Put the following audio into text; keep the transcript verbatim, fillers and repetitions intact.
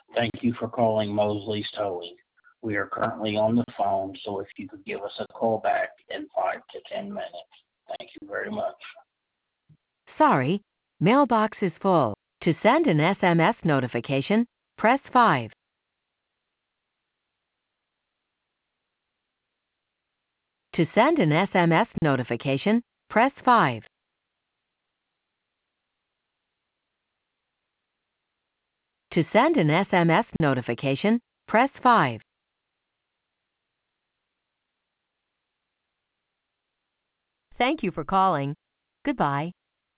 Thank you for calling Mosley's Towing. We are currently on the phone, so if you could give us a call back in five to ten minutes. Thank you very much. Sorry, mailbox is full. To send an S M S notification, press five. To send an S M S notification, press five. To send an S M S notification, press five. Thank you for calling. Goodbye.